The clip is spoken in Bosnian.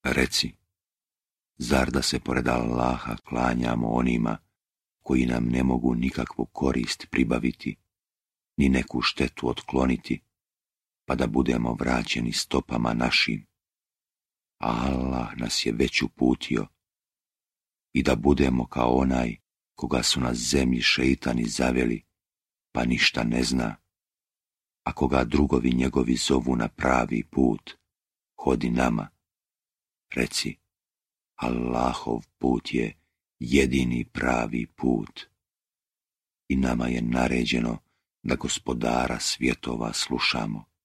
Reci, zar da se pored Allaha klanjamo onima koji nam ne mogu nikakvu korist pribaviti, ni neku štetu otkloniti, pa da budemo vraćeni stopama našim, a Allah nas je već uputio, i da budemo kao onaj koga su na zemlji šeitani zaveli, pa ništa ne zna, a koga drugovi njegovi zovu na pravi put, hodi nama. Reci, Allahov put je jedini pravi put i nama je naređeno da Gospodara svjetova slušamo.